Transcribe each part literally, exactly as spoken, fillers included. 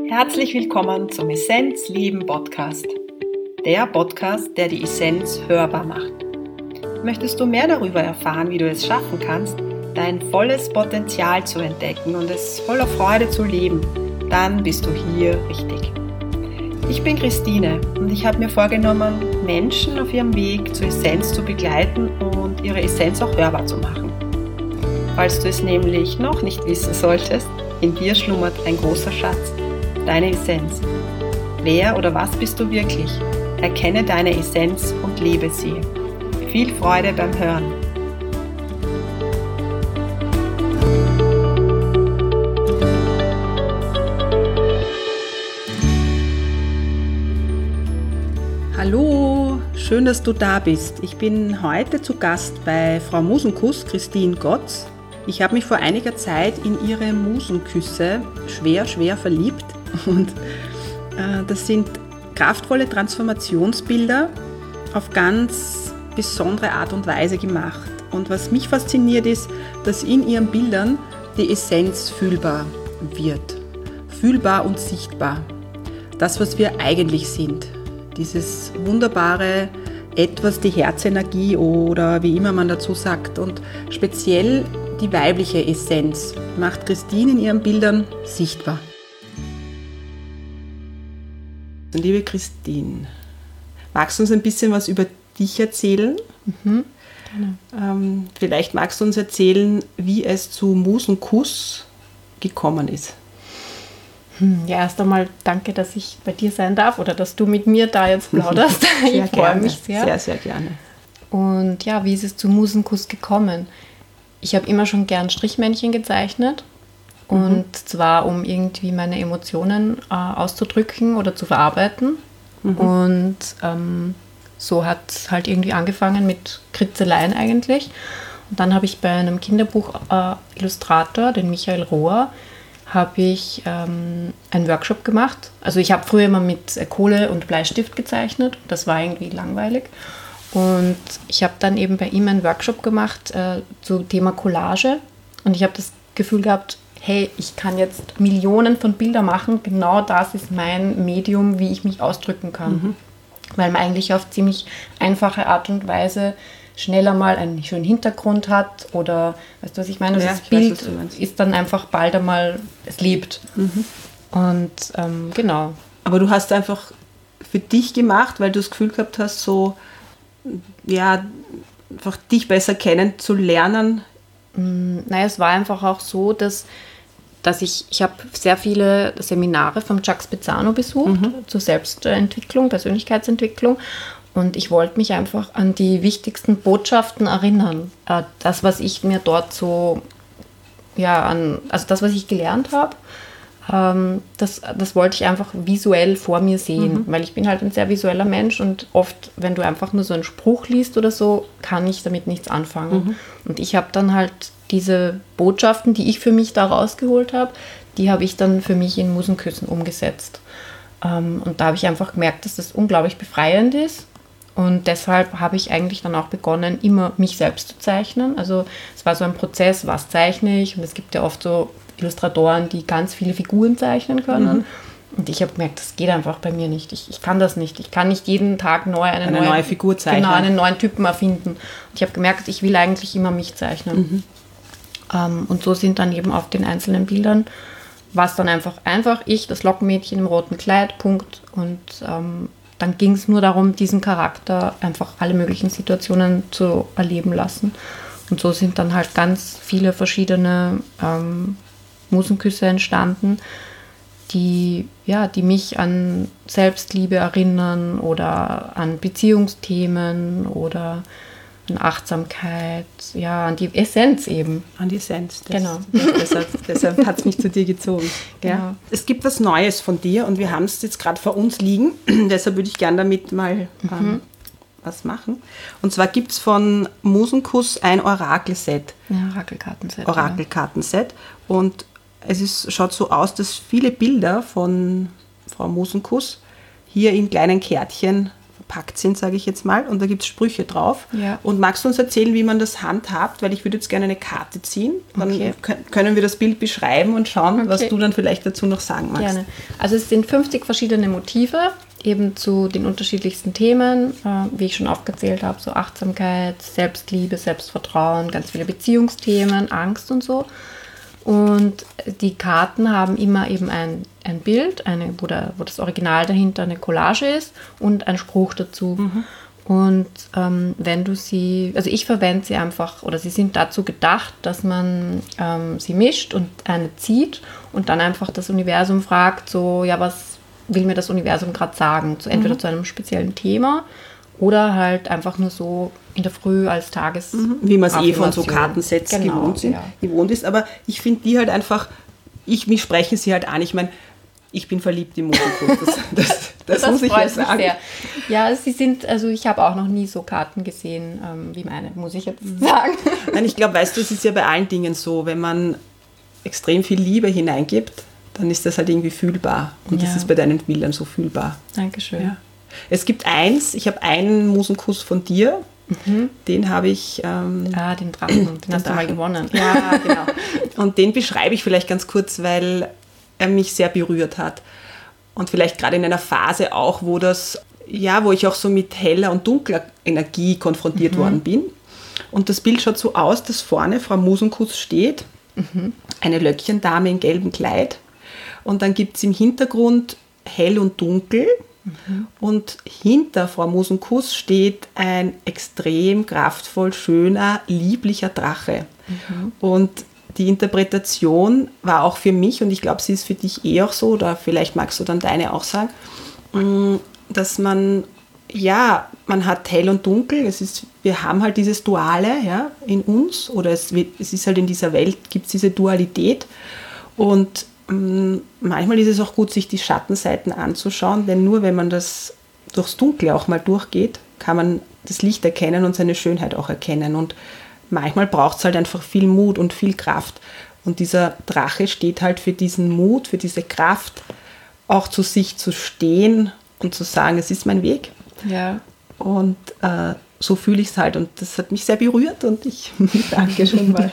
Herzlich willkommen zum Essenz Leben Podcast. Der Podcast, der die Essenz hörbar macht. Möchtest du mehr darüber erfahren, wie du es schaffen kannst, dein volles Potenzial zu entdecken und es voller Freude zu leben, dann bist du hier richtig. Ich bin Christine und ich habe mir vorgenommen, Menschen auf ihrem Weg zur Essenz zu begleiten und ihre Essenz auch hörbar zu machen. Falls du es nämlich noch nicht wissen solltest, in dir schlummert ein großer Schatz, deine Essenz. Wer oder was bist du wirklich? Erkenne deine Essenz und lebe sie. Viel Freude beim Hören. Hallo, schön, dass du da bist. Ich bin heute zu Gast bei Frau Musenkuss, Christine Gotz. Ich habe mich vor einiger Zeit in ihre Musenküsse schwer, schwer verliebt. Und äh, das sind kraftvolle Transformationsbilder auf ganz besondere Art und Weise gemacht. Und was mich fasziniert ist, dass in ihren Bildern die Essenz fühlbar wird. Fühlbar und sichtbar. Das, was wir eigentlich sind. Dieses wunderbare Etwas, die Herzenergie oder wie immer man dazu sagt. Und speziell die weibliche Essenz macht Christine in ihren Bildern sichtbar. Liebe Christine, magst du uns ein bisschen was über dich erzählen? Mhm, gerne. Ähm, vielleicht magst du uns erzählen, wie es zu Musenkuss gekommen ist. Ja, erst einmal danke, dass ich bei dir sein darf oder dass du mit mir da jetzt plauderst. Ich freue mich sehr. Sehr, sehr gerne. Und ja, wie ist es zu Musenkuss gekommen? Ich habe immer schon gern Strichmännchen gezeichnet. Und mhm. zwar, um irgendwie meine Emotionen äh, auszudrücken oder zu verarbeiten. Mhm. Und ähm, so hat es halt irgendwie angefangen mit Kritzeleien eigentlich. Und dann habe ich bei einem Kinderbuch-Illustrator, den Michael Rohr, habe ich ähm, einen Workshop gemacht. Also ich habe früher immer mit äh, Kohle und Bleistift gezeichnet. Das war irgendwie langweilig. Und ich habe dann eben bei ihm einen Workshop gemacht äh, zum Thema Collage. Und ich habe das Gefühl gehabt, hey, ich kann jetzt Millionen von Bildern machen. Genau das ist mein Medium, wie ich mich ausdrücken kann. Mhm. Weil man eigentlich auf ziemlich einfache Art und Weise schneller mal einen schönen Hintergrund hat oder, weißt du, was ich meine? Also ja, das ich Bild weiß, ist dann einfach bald einmal, es lebt. Mhm. Und ähm, genau. Aber du hast einfach für dich gemacht, weil du das Gefühl gehabt hast, so, ja, einfach dich besser kennen zu lernen. Mm, naja, es war einfach auch so, dass, dass ich, ich habe sehr viele Seminare von Chuck Spezzano besucht, mhm. zur Selbstentwicklung, Persönlichkeitsentwicklung. Und ich wollte mich einfach an die wichtigsten Botschaften erinnern. Äh, das, was ich mir dort so, ja, an, also das, was ich gelernt habe, ähm, das, das wollte ich einfach visuell vor mir sehen. Mhm. Weil ich bin halt ein sehr visueller Mensch und oft, wenn du einfach nur so einen Spruch liest oder so, kann ich damit nichts anfangen. Mhm. Und ich habe dann halt diese Botschaften, die ich für mich da rausgeholt habe, die habe ich dann für mich in Musenküssen umgesetzt. Ähm, und da habe ich einfach gemerkt, dass das unglaublich befreiend ist. Und deshalb habe ich eigentlich dann auch begonnen, immer mich selbst zu zeichnen. Also es war so ein Prozess, was zeichne ich? Und es gibt ja oft so Illustratoren, die ganz viele Figuren zeichnen können. Mhm. Und ich habe gemerkt, das geht einfach bei mir nicht. Ich, ich kann das nicht. Ich kann nicht jeden Tag neu eine, eine neue, neue Figur zeichnen. Genau, einen neuen Typen erfinden. Und ich habe gemerkt, ich will eigentlich immer mich zeichnen. Mhm. Ähm, und so sind dann eben auf den einzelnen Bildern, was dann einfach, einfach ich, das Lockenmädchen im roten Kleid, Punkt. Und ähm, dann ging es nur darum, diesen Charakter einfach alle möglichen Situationen zu erleben lassen. Und so sind dann halt ganz viele verschiedene ähm, Musenküsse entstanden, die, ja, die mich an Selbstliebe erinnern oder an Beziehungsthemen oder an Achtsamkeit, ja, an die Essenz eben. An die Essenz. Das, genau. Deshalb, deshalb hat es mich zu dir gezogen. Genau. Ja. Es gibt was Neues von dir und wir haben es jetzt gerade vor uns liegen. Deshalb würde ich gerne damit mal ähm, mhm. was machen. Und zwar gibt es von Musenkuss ein Orakelset. Ja, Orakelkartenset. Orakelkartenset. Ja. Und es ist, schaut so aus, dass viele Bilder von Frau Musenkuss hier in kleinen Kärtchen verpackt sind, sage ich jetzt mal. Und da gibt es Sprüche drauf. Ja. Und magst du uns erzählen, wie man das handhabt? Weil ich würde jetzt gerne eine Karte ziehen. Dann Okay. können wir das Bild beschreiben und schauen, Okay. was du dann vielleicht dazu noch sagen magst. Gerne. Also es sind fünfzig verschiedene Motive, eben zu den unterschiedlichsten Themen, äh, wie ich schon aufgezählt habe, so Achtsamkeit, Selbstliebe, Selbstvertrauen, ganz viele Beziehungsthemen, Angst und so. Und die Karten haben immer eben ein, ein Bild, eine, wo, der, wo das Original dahinter eine Collage ist und ein Spruch dazu. Mhm. Und ähm, wenn du sie, also ich verwende sie einfach, oder sie sind dazu gedacht, dass man ähm, sie mischt und eine zieht und dann einfach das Universum fragt, so, ja, was will mir das Universum gerade sagen? So, entweder Mhm. zu einem speziellen Thema oder halt einfach nur so in der Früh als Tages... Wie man es eh von so Affirmation. Kartensets Genau, gewohnt, sind, ja. gewohnt ist. Aber ich finde die halt einfach, ich, mich sprechen sie halt an. Ich meine, ich bin verliebt im Mosenkuss. Das, das, das, Das muss ich freut ja mich sagen. sehr. Ja, sie sind, also ich habe auch noch nie so Karten gesehen ähm, wie meine, muss ich jetzt sagen. Nein, ich glaube, weißt du, es ist ja bei allen Dingen so, wenn man extrem viel Liebe hineingibt, dann ist das halt irgendwie fühlbar. Und das Ja. ist bei deinen Bildern so fühlbar. Dankeschön. Ja. Es gibt eins, ich habe einen Musenkuss von dir, den habe ich... Ähm, Ah, den Drachen, den hast du mal Drachen. gewonnen. Ja, genau. Und den beschreibe ich vielleicht ganz kurz, weil er mich sehr berührt hat. Und vielleicht gerade in einer Phase auch, wo das, ja, wo ich auch so mit heller und dunkler Energie konfrontiert worden bin. Und das Bild schaut so aus, dass vorne Frau Musenkuss steht, eine Löckchendame in gelbem Kleid. Und dann gibt es im Hintergrund hell und dunkel. Und hinter Frau Musenkuss steht ein extrem kraftvoll, schöner, lieblicher Drache. Und die Interpretation war auch für mich, und ich glaube, sie ist für dich eh auch so, oder vielleicht magst du dann deine auch sagen, mh, dass man, ja, man hat hell und dunkel, es ist, wir haben halt dieses Duale, ja, in uns, oder es, wird, es ist halt in dieser Welt, gibt es diese Dualität. Und mh, manchmal ist es auch gut, sich die Schattenseiten anzuschauen, denn nur wenn man das durchs Dunkle auch mal durchgeht, kann man das Licht erkennen und seine Schönheit auch erkennen. Und manchmal braucht es halt einfach viel Mut und viel Kraft. Und dieser Drache steht halt für diesen Mut, für diese Kraft, auch zu sich zu stehen und zu sagen, es ist mein Weg. Ja. Und äh, so fühle ich es halt. Und das hat mich sehr berührt und ich danke schon mal.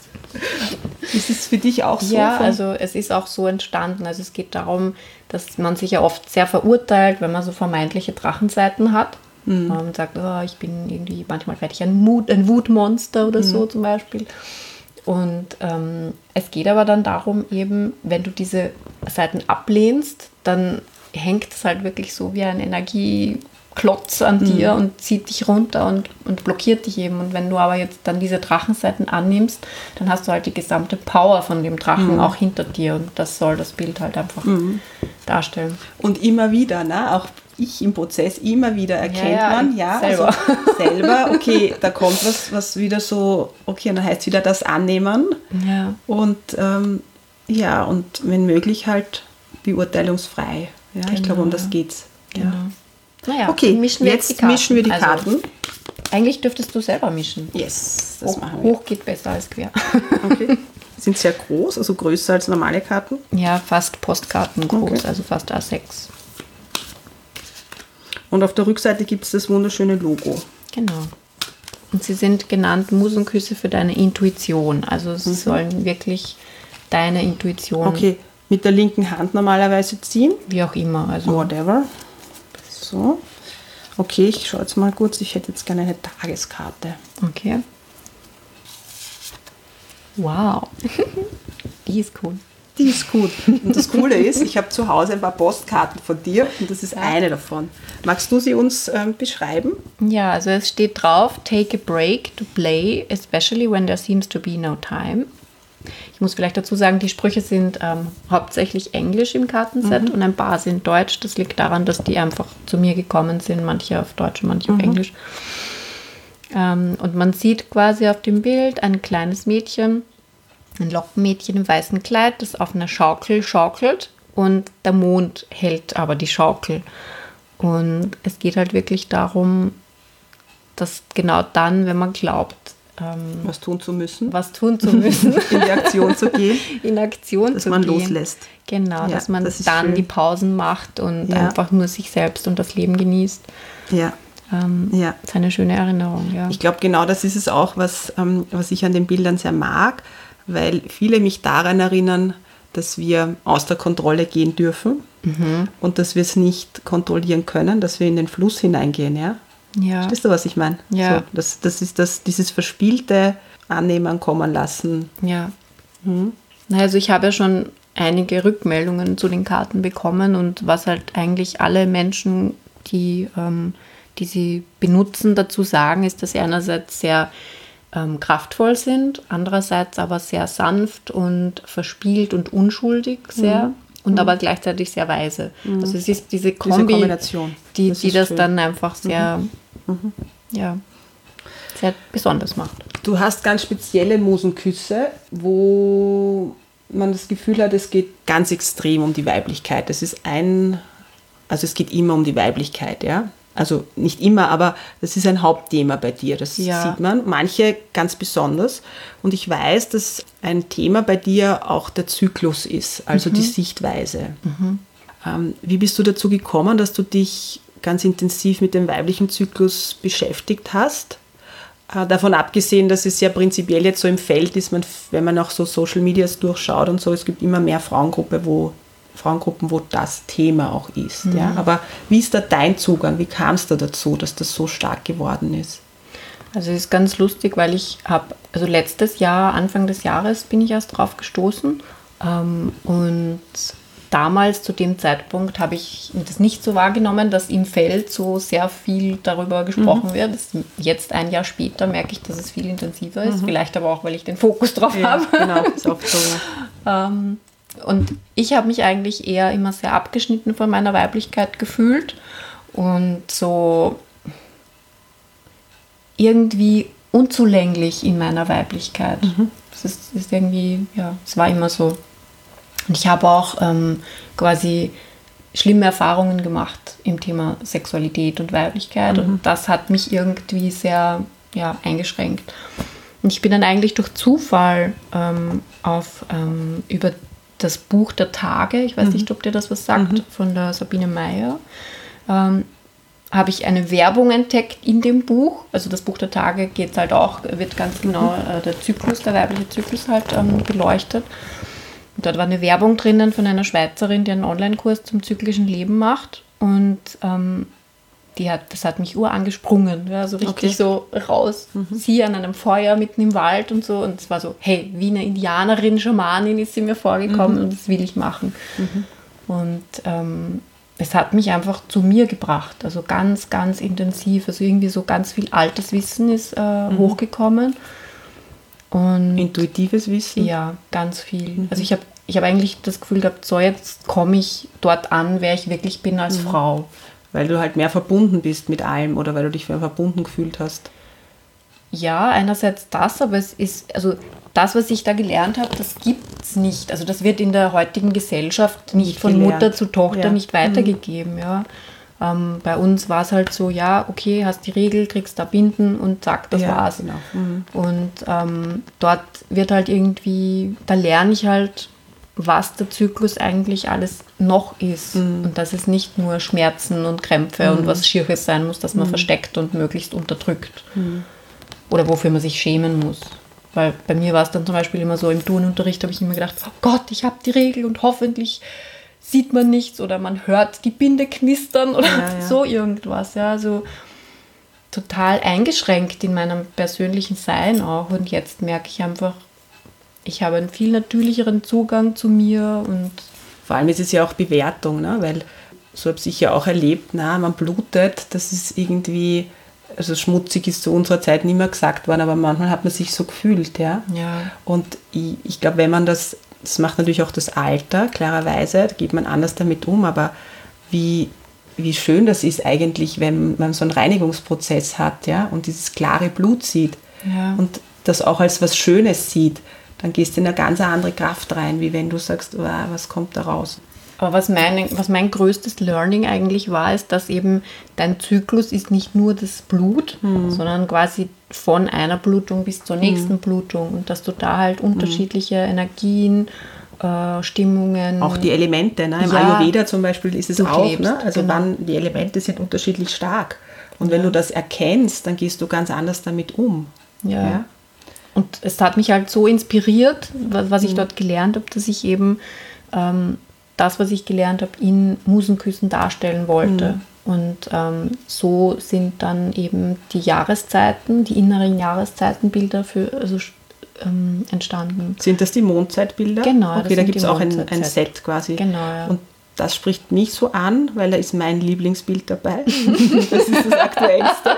Ist es für dich auch so? Ja, von- also es ist auch so entstanden. Also es geht darum, dass man sich ja oft sehr verurteilt, wenn man so vermeintliche Drachenseiten hat. Mhm. Man sagt, oh, ich bin irgendwie, manchmal werde ich ein, Mut, ein Wutmonster oder so zum Beispiel. Und ähm, es geht aber dann darum, eben, wenn du diese Seiten ablehnst, dann hängt es halt wirklich so wie ein Energieklotz an dir und zieht dich runter und, und blockiert dich eben. Und wenn du aber jetzt dann diese Drachenseiten annimmst, dann hast du halt die gesamte Power von dem Drachen auch hinter dir. Und das soll das Bild halt einfach darstellen. Und immer wieder, ne? Auch ich im Prozess, immer wieder erkennt Ja, ja, man, ja, selber. Also selber, okay, da kommt was, was wieder so, okay, dann heißt wieder das Annehmen. Ja. Und ähm, ja, und wenn möglich halt beurteilungsfrei. Ja, ich Genau, glaube, um das ja. geht's. Genau. Ja. Naja, Okay, mischen wir jetzt die Karten. mischen wir die Also, Karten. Eigentlich dürftest du selber mischen. Yes, das Hoch, machen wir. hoch geht besser als quer. Okay. Sind sehr groß, also größer als normale Karten. Ja, fast Postkarten groß, Okay. also fast A sechs. Und auf der Rückseite gibt es das wunderschöne Logo. Genau. Und sie sind genannt Musenküsse für deine Intuition. Also sie sollen wirklich deine Intuition, Okay, mit der linken Hand normalerweise ziehen. wie auch immer. Also Whatever. So. Okay, ich schaue jetzt mal kurz. Ich hätte jetzt gerne eine Tageskarte. okay. Wow. Die ist cool. Die ist gut. Und das Coole ist, ich habe zu Hause ein paar Postkarten von dir und das ist eine davon. Magst du sie uns ähm, beschreiben? Ja, also es steht drauf, take a break to play, especially when there seems to be no time. Ich muss vielleicht dazu sagen, die Sprüche sind ähm, hauptsächlich Englisch im Kartenset und ein paar sind Deutsch. Das liegt daran, dass die einfach zu mir gekommen sind, manche auf Deutsch, manche auf Englisch. Ähm, und man sieht quasi auf dem Bild ein kleines Mädchen, ein Lockenmädchen im weißen Kleid, das auf einer Schaukel schaukelt und der Mond hält aber die Schaukel. Und es geht halt wirklich darum, dass genau dann, wenn man glaubt, ähm, Was tun zu müssen, was tun zu müssen, in die Aktion zu gehen, in Aktion dass zu man gehen. loslässt. Genau, Ja, dass man das ist dann schön. die Pausen macht und Ja. einfach nur sich selbst und das Leben genießt. Ja. Ähm, Ja. Das ist eine schöne Erinnerung, ja. Ich glaube, genau das ist es auch, was, ähm, was ich an den Bildern sehr mag, weil viele mich daran erinnern, dass wir aus der Kontrolle gehen dürfen Mhm. und dass wir es nicht kontrollieren können, dass wir in den Fluss hineingehen. Ja? Ja. Verstehst du, was ich meine? Ja. So, das, das ist das, dieses verspielte Annehmen, kommen lassen. Ja. Mhm. Na, also ich habe ja schon einige Rückmeldungen zu den Karten bekommen und was halt eigentlich alle Menschen, die, ähm, die sie benutzen, dazu sagen, ist, dass sie einerseits sehr ähm, kraftvoll sind, andererseits aber sehr sanft und verspielt und unschuldig sehr Mhm. und Mhm. aber gleichzeitig sehr weise. Mhm. Also es ist diese Diese Kombi, Kombination. die Das die ist das schön. dann einfach sehr, Mhm. ja, sehr besonders macht. Du hast ganz spezielle Musenküsse, wo man das Gefühl hat, es geht ganz extrem um die Weiblichkeit. Das ist ein, also es geht immer um die Weiblichkeit, ja. Also nicht immer, aber das ist ein Hauptthema bei dir, das Ja. sieht man. Manche ganz besonders. Und ich weiß, dass ein Thema bei dir auch der Zyklus ist, also die Sichtweise. Ähm, wie bist du dazu gekommen, dass du dich ganz intensiv mit dem weiblichen Zyklus beschäftigt hast? Äh, davon abgesehen, dass es ja prinzipiell jetzt so im Feld ist, man, wenn man auch so Social Medias durchschaut und so, es gibt immer mehr Frauengruppe, wo, Frauengruppen, wo das Thema auch ist. Mhm. Ja? Aber wie ist da dein Zugang? Wie kam es da dazu, dass das so stark geworden ist? Also es ist ganz lustig, weil ich habe, also letztes Jahr, Anfang des Jahres bin ich erst drauf gestoßen ähm, und damals zu dem Zeitpunkt habe ich das nicht so wahrgenommen, dass im Feld so sehr viel darüber gesprochen wird. Das, jetzt ein Jahr später merke ich, dass es viel intensiver ist, vielleicht aber auch, weil ich den Fokus drauf habe. genau, ist oft so. Ähm, und ich habe mich eigentlich eher immer sehr abgeschnitten von meiner Weiblichkeit gefühlt und so irgendwie unzulänglich in meiner Weiblichkeit. Das ist, ist irgendwie, ja, es war immer so. Und ich habe auch ähm, quasi schlimme Erfahrungen gemacht im Thema Sexualität und Weiblichkeit und das hat mich irgendwie sehr, ja, eingeschränkt. Und ich bin dann eigentlich durch Zufall ähm, auf, ähm, über das Buch der Tage, ich weiß nicht, ob dir das was sagt, von der Sabine Meyer, ähm, habe ich eine Werbung entdeckt in dem Buch. Also das Buch der Tage geht halt auch, wird ganz genau äh, der Zyklus, der weibliche Zyklus halt ähm, beleuchtet. Und dort war eine Werbung drinnen von einer Schweizerin, die einen Online-Kurs zum zyklischen Leben macht. Und ähm, die hat, das hat mich urangesprungen, ja, so richtig Okay. so raus. Sie an einem Feuer mitten im Wald und so. Und es war so, hey, wie eine Indianerin, Schamanin ist sie mir vorgekommen und das will ich machen. Und ähm, es hat mich einfach zu mir gebracht, also ganz, ganz intensiv. Also irgendwie so ganz viel altes Wissen ist äh, hochgekommen. Und Intuitives Wissen? ja, ganz viel. Also ich habe ich hab eigentlich das Gefühl gehabt, so jetzt komme ich dort an, wer ich wirklich bin als Frau. Weil du halt mehr verbunden bist mit allem oder weil du dich mehr verbunden gefühlt hast. Ja, einerseits das, aber es ist, also das, was ich da gelernt habe, das gibt es nicht. Also das wird in der heutigen Gesellschaft nicht Nicht von gelernt. Mutter zu Tochter Ja. nicht weitergegeben. Ja. Ähm, bei uns war es halt so, ja, okay, hast die Regel, kriegst da Binden und zack, das Ja, war's. genau. Mhm. Und ähm, dort wird halt irgendwie, da lerne ich halt, was der Zyklus eigentlich alles noch ist. Und dass es nicht nur Schmerzen und Krämpfe und was Schieres sein muss, das man versteckt und möglichst unterdrückt. Oder wofür man sich schämen muss. Weil bei mir war es dann zum Beispiel immer so, im Turnunterricht habe ich immer gedacht, oh Gott, ich habe die Regel und hoffentlich sieht man nichts oder man hört die Binde knistern oder Ja, ja. so irgendwas. Ja, also total eingeschränkt in meinem persönlichen Sein auch. Und jetzt merke ich einfach, ich habe einen viel natürlicheren Zugang zu mir und Vor allem ist es ja auch Bewertung, ne? Weil so habe ich ja auch erlebt, na, man blutet, das ist irgendwie, also schmutzig ist zu unserer Zeit nicht mehr gesagt worden, aber manchmal hat man sich so gefühlt, ja. ja, Und ich, ich glaube, wenn man das, das macht natürlich auch das Alter, klarerweise, da geht man anders damit um, aber wie, wie schön das ist eigentlich, wenn man so einen Reinigungsprozess hat, ja, und dieses klare Blut sieht ja. und das auch als was Schönes sieht, dann gehst du in eine ganz andere Kraft rein, wie wenn du sagst, wow, was kommt da raus? Aber was mein, was mein größtes Learning eigentlich war, ist, dass eben dein Zyklus ist nicht nur das Blut, sondern quasi von einer Blutung bis zur nächsten Blutung und dass du da halt unterschiedliche Energien, äh, Stimmungen... Auch die Elemente, ne? Im Ja. Ayurveda zum Beispiel ist es auch, Durchlebst, ne? Also genau. wann die Elemente sind unterschiedlich stark Und wenn ja. du das erkennst, dann gehst du ganz anders damit um. Ja. ja? Und es hat mich halt so inspiriert, was ich mhm. dort gelernt habe, dass ich eben ähm, das, was ich gelernt habe, in Musenküssen darstellen wollte. Mhm. Und ähm, so sind dann eben die Jahreszeiten, die inneren Jahreszeitenbilder für, also, ähm, entstanden. Sind das die Mondzeitbilder? Genau. Okay, da gibt es auch ein, ein Set quasi. Genau, ja. Und das spricht mich so an, weil da ist mein Lieblingsbild dabei. Das ist das Aktuellste.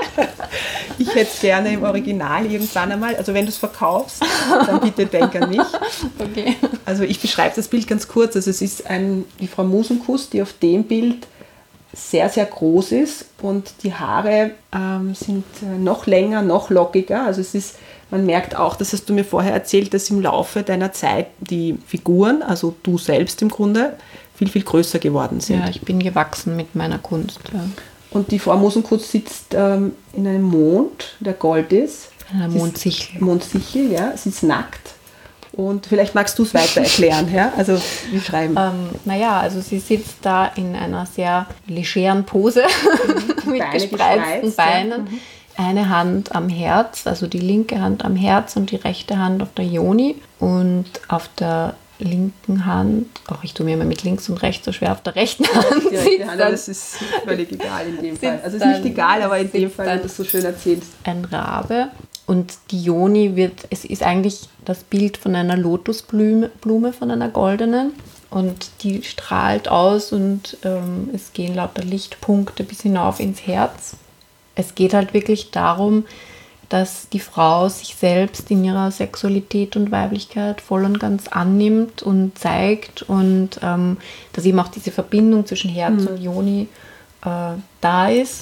Ich hätte es gerne im Original irgendwann einmal. Also wenn du es verkaufst, dann bitte denk an mich. Okay. Also ich beschreibe das Bild ganz kurz. Also es ist ein, die Frau Musenkuss, die auf dem Bild sehr, sehr groß ist und die Haare ähm, sind noch länger, noch lockiger. Also es ist, man merkt auch, das hast du mir vorher erzählt, dass im Laufe deiner Zeit die Figuren, also du selbst im Grunde, viel, viel größer geworden sind. Ja, ich bin gewachsen mit meiner Kunst. Ja. Und die Frau Musenkuss sitzt ähm, in einem Mond, der gold ist. In einer Mondsichel. Mondsichel, ja. Sie ist nackt. Und vielleicht magst du es weiter erklären, ja? Also wie schreiben? Ähm, naja, also sie sitzt da in einer sehr legeren Pose mhm. mit Beine gespreizten Beinen. Ja. Mhm. Eine Hand am Herz, also die linke Hand am Herz und die rechte Hand auf der Yoni. Und auf der linken Hand, auch ich tue mir immer mit links und rechts so schwer, auf der rechten Hand. Die rechte Hand, dann, das ist völlig egal in dem Fall. Also es ist nicht egal, aber in dem Fall, wenn du es so schön erzählst. Ein Rabe. Und die Yoni wird, es ist eigentlich das Bild von einer Lotusblume, Blume, von einer goldenen. Und die strahlt aus und ähm, es gehen lauter Lichtpunkte bis hinauf ins Herz. Es geht halt wirklich darum, dass die Frau sich selbst in ihrer Sexualität und Weiblichkeit voll und ganz annimmt und zeigt und ähm, dass eben auch diese Verbindung zwischen Herz mhm. und Yoni äh, da ist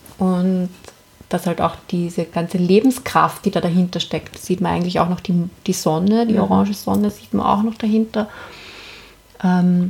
und dass halt auch diese ganze Lebenskraft, die da dahinter steckt, sieht man eigentlich auch noch die, die Sonne, die mhm. orange Sonne sieht man auch noch dahinter, ähm,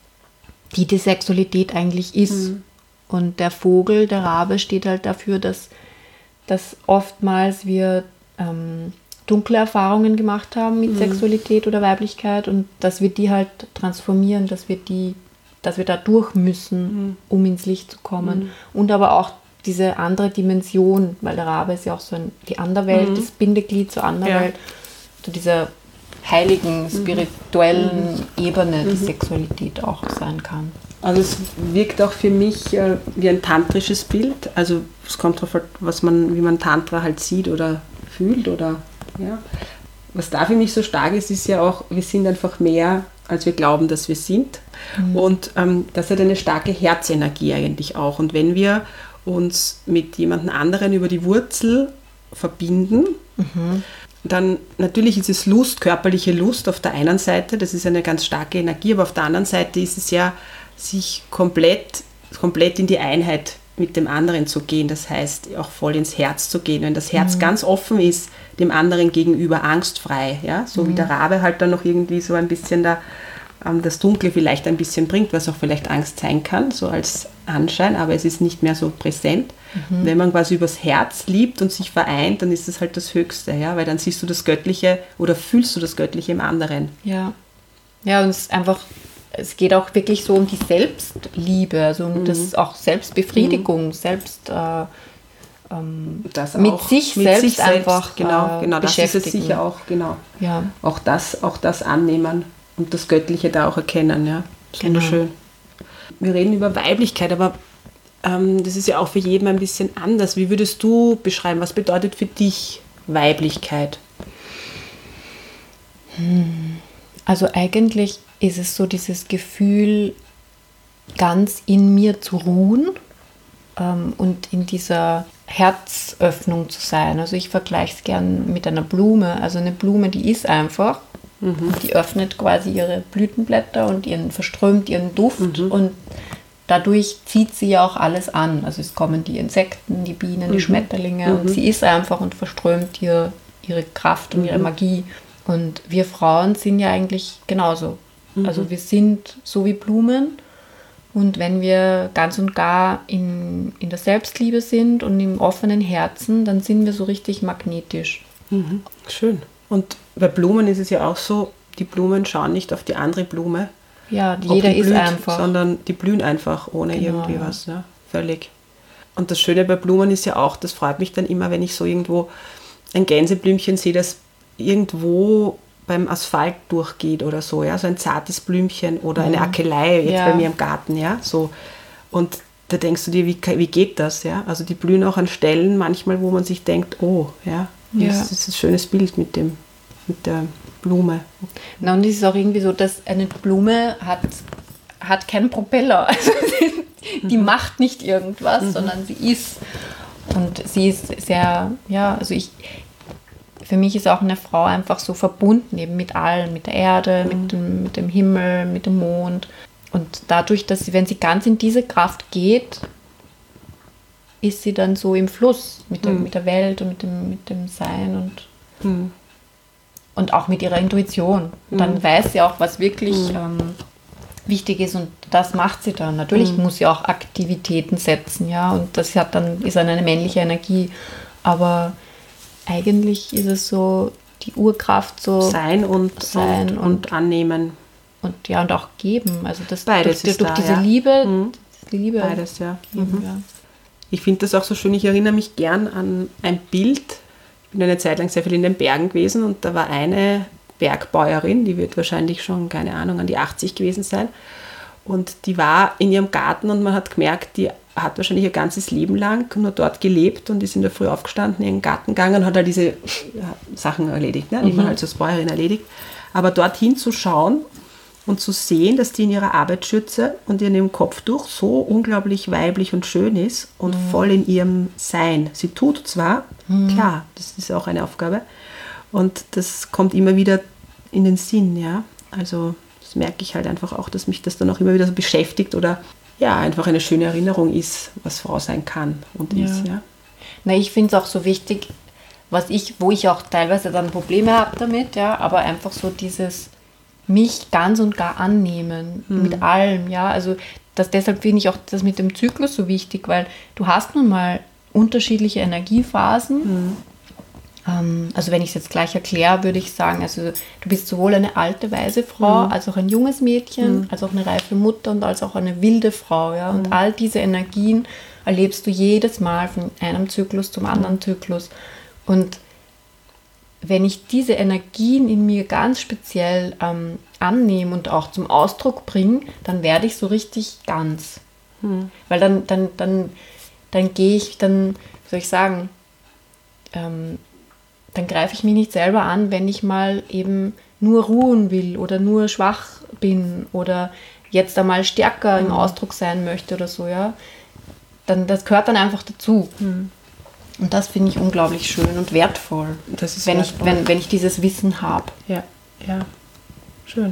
die die Sexualität eigentlich ist. Mhm. Und der Vogel, der Rabe, steht halt dafür, dass, dass oftmals wir ähm, dunkle Erfahrungen gemacht haben mit mhm. Sexualität oder Weiblichkeit und dass wir die halt transformieren, dass wir die, dass wir da durch müssen, mhm. um ins Licht zu kommen. Mhm. Und aber auch diese andere Dimension, weil der Rabe ist ja auch so ein, die Anderwelt, mhm. das Bindeglied zur Anderwelt, ja. zu dieser heiligen, spirituellen mhm. Ebene, die mhm. Sexualität auch sein kann. Also es wirkt auch für mich äh, wie ein tantrisches Bild. Also es kommt darauf, was man, wie man Tantra halt sieht oder fühlt oder ja. Was da für mich so stark ist, ist ja auch, wir sind einfach mehr, als wir glauben, dass wir sind. Mhm. Und ähm, das hat eine starke Herzenergie eigentlich auch. Und wenn wir uns mit jemand anderen über die Wurzel verbinden, mhm. dann natürlich ist es Lust, körperliche Lust auf der einen Seite, das ist eine ganz starke Energie, aber auf der anderen Seite ist es ja, sich komplett, komplett in die Einheit mit dem anderen zu gehen, das heißt auch voll ins Herz zu gehen. Wenn das Herz mhm. ganz offen ist, dem anderen gegenüber angstfrei, ja, so mhm. wie der Rabe halt dann noch irgendwie so ein bisschen da ähm, das Dunkle vielleicht ein bisschen bringt, was auch vielleicht Angst sein kann, so als Anschein, aber es ist nicht mehr so präsent. Mhm. Wenn man quasi übers Herz liebt und sich vereint, dann ist das halt das Höchste, ja, weil dann siehst du das Göttliche oder fühlst du das Göttliche im anderen. Ja, ja, und es ist einfach, es geht auch wirklich so um die Selbstliebe, also um mhm. das ist auch Selbstbefriedigung, mhm. selbst äh, ähm, das mit, auch, sich, mit selbst sich selbst einfach genau, äh, genau, das ist es beschäftigen. sicher auch, genau. Ja. Auch das, auch das annehmen und das Göttliche da auch erkennen, ja. Das ist genau. wunderschön. Wir reden über Weiblichkeit, aber ähm, das ist ja auch für jeden ein bisschen anders. Wie würdest du beschreiben, was bedeutet für dich Weiblichkeit? Hm. Also eigentlich ist es so dieses Gefühl, ganz in mir zu ruhen ähm, und in dieser Herzöffnung zu sein. Also ich vergleiche es gern mit einer Blume. Also eine Blume, die ist einfach, mhm. die öffnet quasi ihre Blütenblätter und ihren, verströmt ihren Duft mhm. und dadurch zieht sie ja auch alles an. Also es kommen die Insekten, die Bienen, mhm. die Schmetterlinge mhm. und sie ist einfach und verströmt ihr, ihre Kraft und mhm. ihre Magie. Und wir Frauen sind ja eigentlich genauso. Mhm. Also wir sind so wie Blumen und wenn wir ganz und gar in, in der Selbstliebe sind und im offenen Herzen, dann sind wir so richtig magnetisch. Mhm. Schön. Und bei Blumen ist es ja auch so, die Blumen schauen nicht auf die andere Blume. Ja, jeder die ist blüht, einfach. Sondern die blühen einfach ohne genau, irgendwie ja. was. Ja, völlig. Und das Schöne bei Blumen ist ja auch, das freut mich dann immer, wenn ich so irgendwo ein Gänseblümchen sehe, das irgendwo beim Asphalt durchgeht oder so, ja, so ein zartes Blümchen oder eine Akelei, jetzt Ja. bei mir im Garten, ja, so. Und da denkst du dir, wie, wie geht das, ja? Also die blühen auch an Stellen manchmal, wo man sich denkt, oh, ja, Ja. das ist ein schönes Bild mit dem, mit der Blume. Na, und es ist auch irgendwie so, dass eine Blume hat, hat keinen Propeller. Also die, die macht nicht irgendwas, Mhm. sondern sie ist. Und sie ist sehr, ja, also ich, für mich ist auch eine Frau einfach so verbunden eben mit allem, mit der Erde, Mhm. mit, dem, mit dem Himmel, mit dem Mond. Und dadurch, dass sie, wenn sie ganz in diese Kraft geht, ist sie dann so im Fluss mit der, Mhm. mit der Welt und mit dem, mit dem Sein und Hm. und auch mit ihrer Intuition. Dann weiß sie auch, was wirklich ähm, wichtig ist und das macht sie dann. Natürlich muss sie auch Aktivitäten setzen, ja, und das hat dann, ist dann eine männliche Energie. Aber eigentlich ist es so die Urkraft so Sein und, Sein und, und- und annehmen. und ja, und auch geben. Also das Beides durch, ist durch da, diese ja. Liebe, Mhm. die Liebe Beides, ja. geben, Mhm. ja. Ich finde das auch so schön. Ich erinnere mich gern an ein Bild. Ich bin eine Zeit lang sehr viel in den Bergen gewesen und da war eine Bergbäuerin, die wird wahrscheinlich schon, keine Ahnung, an die achtzig gewesen sein. Und die war in ihrem Garten und man hat gemerkt, die hat wahrscheinlich ihr ganzes Leben lang nur dort gelebt und ist in der Früh aufgestanden, in ihren Garten gegangen und hat halt diese ja, Sachen erledigt, ne, die man halt so als Bäuerin erledigt. Aber dorthin zu schauen und zu sehen, dass die in ihrer Arbeitsschürze und in ihrem Kopftuch so unglaublich weiblich und schön ist und voll in ihrem Sein. Sie tut zwar, klar, das ist auch eine Aufgabe, und das kommt immer wieder in den Sinn, ja. Also das merke ich halt einfach auch, dass mich das dann auch immer wieder so beschäftigt oder ja, einfach eine schöne Erinnerung ist, was Frau sein kann und Ja. ist, ja. Na, ich finde es auch so wichtig, was ich, wo ich auch teilweise dann Probleme habe damit, ja, aber einfach so dieses mich ganz und gar annehmen mit allem, ja, also das, deshalb finde ich auch das mit dem Zyklus so wichtig, weil du hast nun mal unterschiedliche Energiephasen. Ähm, also wenn ich es jetzt gleich erkläre, würde ich sagen, also du bist sowohl eine alte, weise Frau, als auch ein junges Mädchen, als auch eine reife Mutter und als auch eine wilde Frau, ja, und all diese Energien erlebst du jedes Mal von einem Zyklus zum anderen Zyklus. Und wenn ich diese Energien in mir ganz speziell ähm, annehme und auch zum Ausdruck bringe, dann werde ich so richtig ganz. Weil dann, dann, dann, dann gehe ich, dann, wie soll ich sagen, ähm, dann greife ich mich nicht selber an, wenn ich mal eben nur ruhen will oder nur schwach bin oder jetzt einmal stärker im Ausdruck sein möchte oder so, ja. Dann, das gehört dann einfach dazu. Und das finde ich unglaublich schön und wertvoll, Das ist wenn, ich, wertvoll. wenn, wenn ich dieses Wissen habe. Ja, ja, schön.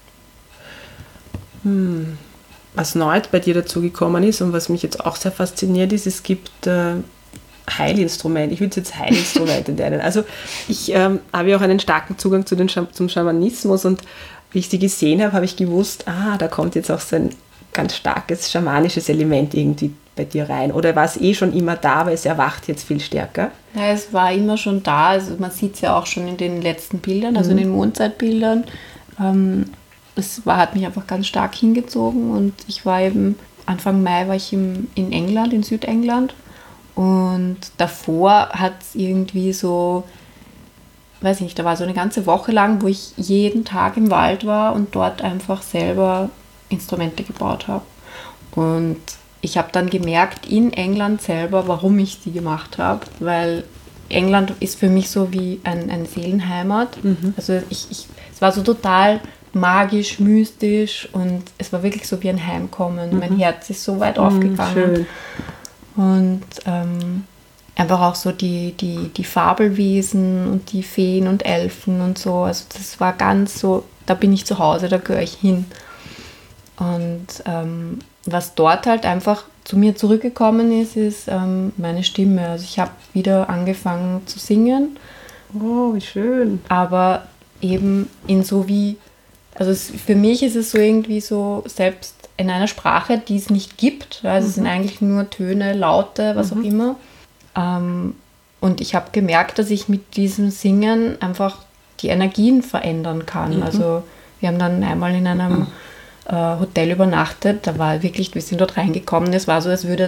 Hm. Was neu bei dir dazugekommen ist und was mich jetzt auch sehr fasziniert ist, es gibt äh, Heilinstrumente. Ich würde es jetzt Heilinstrumente nennen. Also ich ähm, habe ja auch einen starken Zugang zu den Scham- zum Schamanismus und wie ich sie gesehen habe, habe ich gewusst, ah, da kommt jetzt auch so ein ganz starkes schamanisches Element irgendwie bei dir rein. Oder war es eh schon immer da, aber es erwacht jetzt viel stärker? Ja, es war immer schon da, also man sieht es ja auch schon in den letzten Bildern, also in den Mondzeitbildern. Ähm, es war, hat mich einfach ganz stark hingezogen und ich war eben, Anfang Mai war ich im, in England, in Südengland und davor hat es irgendwie so, weiß ich nicht, da war so eine ganze Woche lang, wo ich jeden Tag im Wald war und dort einfach selber Instrumente gebaut habe. Und ich habe dann gemerkt in England selber, warum ich die gemacht habe, weil England ist für mich so wie ein, eine Seelenheimat. Also ich, ich, es war so total magisch, mystisch und es war wirklich so wie ein Heimkommen. Mein Herz ist so weit aufgegangen. Schön. Und ähm, einfach auch so die, die, die Fabelwesen und die Feen und Elfen und so. Also das war ganz so, da bin ich zu Hause, da gehöre ich hin. Und ähm, was dort halt einfach zu mir zurückgekommen ist, ist ähm, meine Stimme. Also ich habe wieder angefangen zu singen, Oh, wie schön. aber eben in so wie, also es, für mich ist es so irgendwie so, selbst in einer Sprache, die es nicht gibt, also es sind eigentlich nur Töne, Laute, was auch immer. Ähm, und ich habe gemerkt, dass ich mit diesem Singen einfach die Energien verändern kann. Also wir haben dann einmal in einem äh, Hotel übernachtet, da war wirklich, wir sind dort reingekommen, es war so, als würde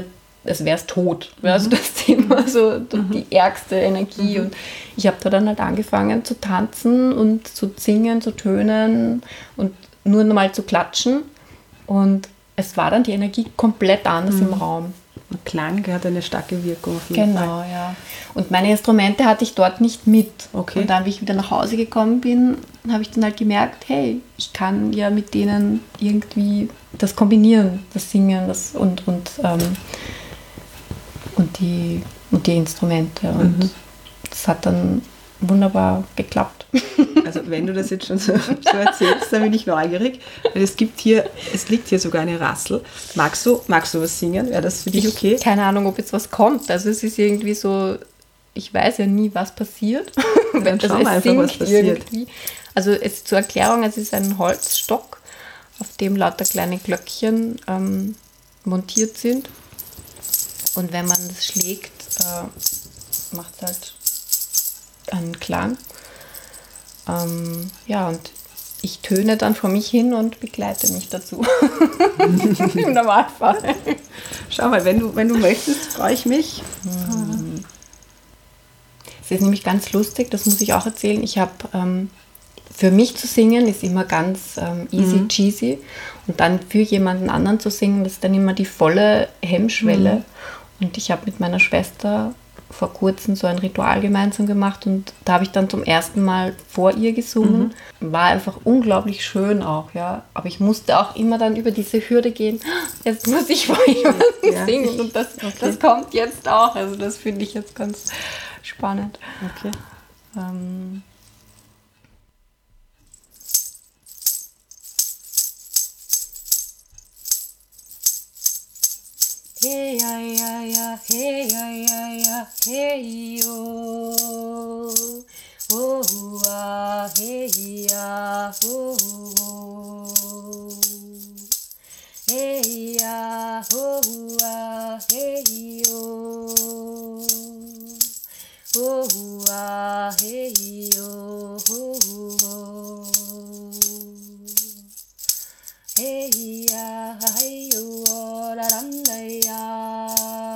als wäre es tot. Mhm. Also das Thema, so mhm. die ärgste Energie. Mhm. Und ich habe da dann halt angefangen zu tanzen und zu singen, zu tönen und nur mal zu klatschen. Und es war dann die Energie komplett anders mhm. im Raum. Und Klang hat eine starke Wirkung auf jeden genau, Fall. Genau, ja. Und meine Instrumente hatte ich dort nicht mit. Okay. Und dann, wie ich wieder nach Hause gekommen bin, habe ich dann halt gemerkt, hey, ich kann ja mit denen irgendwie das kombinieren, das Singen das und, und, ähm, und, die, und die Instrumente. Und mhm. das hat dann wunderbar geklappt. Also wenn du das jetzt schon so, so erzählst, dann bin ich neugierig. Weil es gibt hier, es liegt hier sogar eine Rassel. Magst du, magst du was singen? Wäre das für dich okay? Ich, keine Ahnung, ob jetzt was kommt. Also es ist irgendwie so, ich weiß ja nie, was passiert. Dann also schauen wir einfach, was passiert. Irgendwie. Also es, zur Erklärung, es ist ein Holzstock, auf dem lauter kleine Glöckchen ähm, montiert sind. Und wenn man das schlägt, äh, macht es halt einen Klang. Ähm, ja, und ich töne dann vor mich hin und begleite mich dazu. Im Normalfall. Schau mal, wenn du, wenn du möchtest, freue ich mich. Mhm. Es ist nämlich ganz lustig, das muss ich auch erzählen. Ich habe, ähm, für mich zu singen ist immer ganz ähm, easy mhm. cheesy. Und dann für jemanden anderen zu singen, das ist dann immer die volle Hemmschwelle. Mhm. Und ich habe mit meiner Schwester vor kurzem so ein Ritual gemeinsam gemacht und da habe ich dann zum ersten Mal vor ihr gesungen. Mhm. War einfach unglaublich schön auch, ja. Aber ich musste auch immer dann über diese Hürde gehen, jetzt muss ich vor jemandem ja, singen ich, und das, okay. das kommt jetzt auch. Also das finde ich jetzt ganz spannend. Okay. Ähm, Hey ja ja ja, hey ja ja ja, hey yo, oh ah, hey ja, oh, oh. Hey ja, oh ah, hey yo, oh ah, hey yo, oh, oh. Hey ya, hey yo, la lam la ya.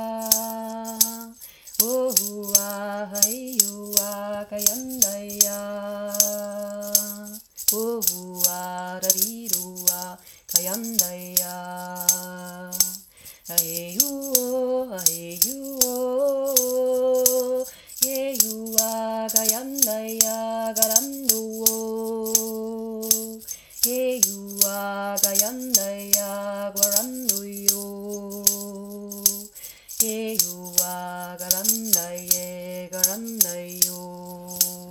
Oh ah, hey yo, ah, kayan la ya. Oh ah, da di do ah, kayan la ya. Hey yo, hey yo, hey yo, ah, kayan la ya, garam do. Hey you are Gayandaya Guaranduyo. Hey you are Garandaye Garandayo.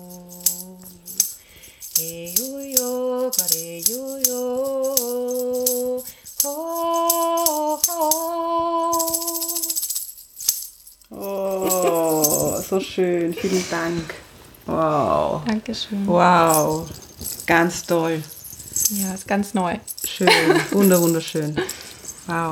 Hey you yo Gare you yo. Oh, oh. Oh, so schön. Vielen Dank. Wow. Dankeschön. Wow. Ganz toll. Ja, ist ganz neu. Schön, wunder, wunderschön. Wow.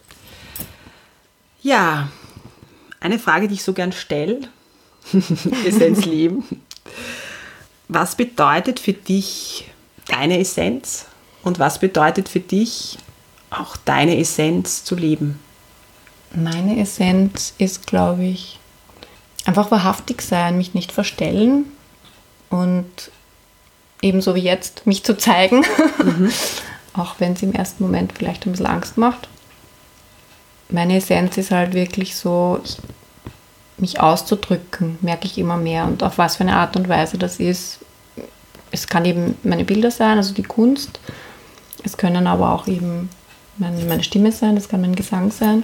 Ja, eine Frage, die ich so gern stelle, Essenzleben. Was bedeutet für dich deine Essenz und was bedeutet für dich auch deine Essenz zu leben? Meine Essenz ist, glaube ich, einfach wahrhaftig sein, mich nicht verstellen und ebenso wie jetzt, mich zu zeigen, mhm. auch wenn es im ersten Moment vielleicht ein bisschen Angst macht. Meine Essenz ist halt wirklich so, ich, mich auszudrücken, merke ich immer mehr und auf was für eine Art und Weise das ist. Es kann eben meine Bilder sein, also die Kunst, es können aber auch eben meine, meine Stimme sein, es kann mein Gesang sein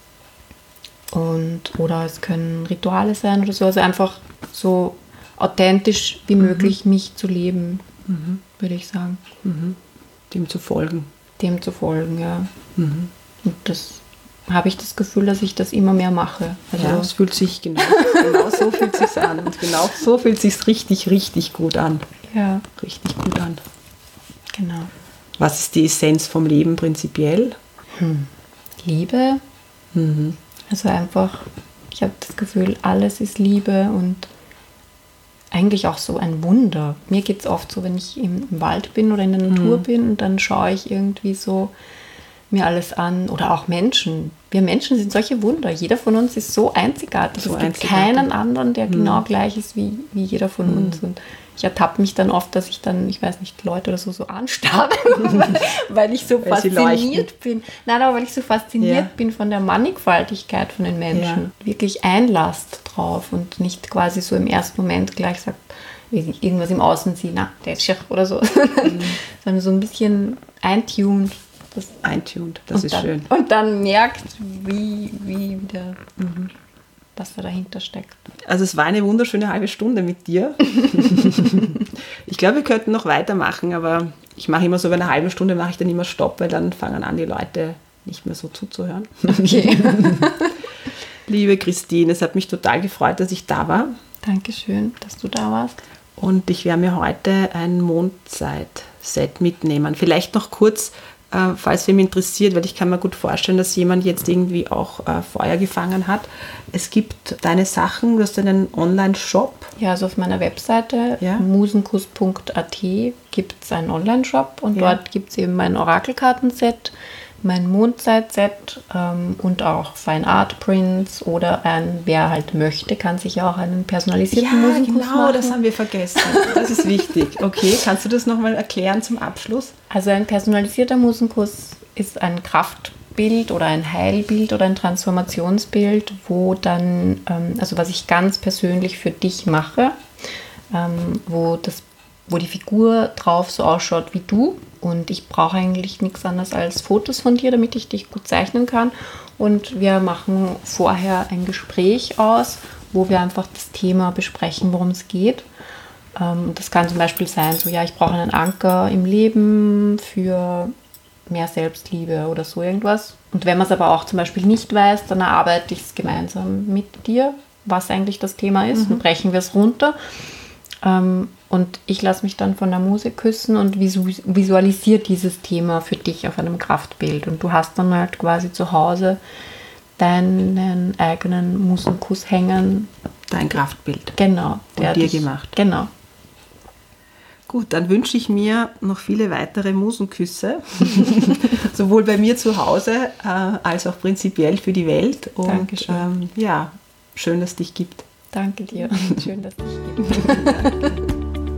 und oder es können Rituale sein oder so, also einfach so authentisch wie mhm. möglich mich zu leben, mhm. würde ich sagen. Mhm. Dem zu folgen. Dem zu folgen, ja. Mhm. Und das habe ich das Gefühl, dass ich das immer mehr mache. Also ja, es fühlt sich genau, genau so fühlt sich's an. Und genau so fühlt sich's richtig, richtig gut an. Ja. Richtig gut an. Genau. Was ist die Essenz vom Leben prinzipiell? Hm. Liebe. Mhm. Also einfach, ich habe das Gefühl, alles ist Liebe und eigentlich auch so ein Wunder. Mir geht es oft so, wenn ich im, im Wald bin oder in der Natur mhm. bin und dann schaue ich irgendwie so mir alles an. Oder auch Menschen. Wir Menschen sind solche Wunder. Jeder von uns ist so einzigartig. So es gibt einzigartig. keinen anderen, der hm. genau gleich ist wie, wie jeder von hm. uns. Und ich ertappe mich dann oft, dass ich dann, ich weiß nicht, Leute oder so, so anstarre, weil ich so weil fasziniert bin. Nein, aber weil ich so fasziniert ja. bin von der Mannigfaltigkeit von den Menschen. Ja. Wirklich einlasst drauf und nicht quasi so im ersten Moment gleich sagt, irgendwas im Außen sieht, na, der ist schick oder so. Mhm. Sondern so ein bisschen eintuned. Das, eintuned, das ist dann, schön. Und dann merkt, wie, wie der, mhm. was da dahinter steckt. Also es war eine wunderschöne halbe Stunde mit dir. Ich glaube, wir könnten noch weitermachen, aber ich mache immer so, bei einer halben Stunde mache ich dann immer Stopp, weil dann fangen an, die Leute nicht mehr so zuzuhören. Okay. Liebe Christine, es hat mich total gefreut, dass ich da war. Dankeschön, dass du da warst. Und ich werde mir heute ein Mondzeit-Set mitnehmen. Vielleicht noch kurz, äh, falls wen interessiert, weil ich kann mir gut vorstellen, dass jemand jetzt irgendwie auch äh, Feuer gefangen hat. Es gibt deine Sachen, du hast einen Online-Shop. Ja, also auf meiner Webseite ja. musenkuss punkt a t gibt es einen Online-Shop und ja. dort gibt es eben mein Orakelkartenset, mein Mondzeit-Set ähm, und auch Fine Art Prints oder ein, wer halt möchte, kann sich auch einen personalisierten ja, Musenkuss genau, machen. Das haben wir vergessen. Das ist wichtig. Okay, kannst du das nochmal erklären zum Abschluss? Also ein personalisierter Musenkuss ist ein Kraftbild oder ein Heilbild oder ein Transformationsbild, wo dann, ähm, also was ich ganz persönlich für dich mache, ähm, wo das wo die Figur drauf so ausschaut wie du. Und ich brauche eigentlich nichts anderes als Fotos von dir, damit ich dich gut zeichnen kann. Und wir machen vorher ein Gespräch aus, wo wir einfach das Thema besprechen, worum es geht. Ähm, das kann zum Beispiel sein, so ja, ich brauche einen Anker im Leben für mehr Selbstliebe oder so irgendwas. Und wenn man es aber auch zum Beispiel nicht weiß, dann erarbeite ich es gemeinsam mit dir, was eigentlich das Thema ist. Mhm. Dann brechen wir es runter. Ähm, Und ich lasse mich dann von der Muse küssen und visualisiere dieses Thema für dich auf einem Kraftbild. Und du hast dann halt quasi zu Hause deinen eigenen Musenkuss hängen. Dein Kraftbild. Genau. Von dir gemacht. Genau. Gut, dann wünsche ich mir noch viele weitere Musenküsse. Sowohl bei mir zu Hause äh, als auch prinzipiell für die Welt. Und Dankeschön. Ähm, ja, schön, dass es dich gibt. Danke dir. Schön, dass es dich gibt.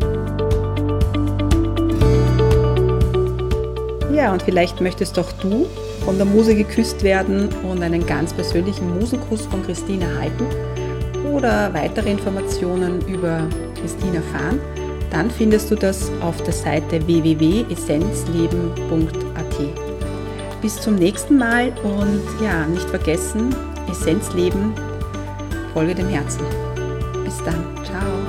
Ja, und vielleicht möchtest auch du von der Muse geküsst werden und einen ganz persönlichen Musenkuss von Christine erhalten oder weitere Informationen über Christine erfahren, dann findest du das auf der Seite w w w punkt essenzleben punkt a t. Bis zum nächsten Mal und ja, nicht vergessen, Essenzleben, folge dem Herzen. Bis dann. Ciao.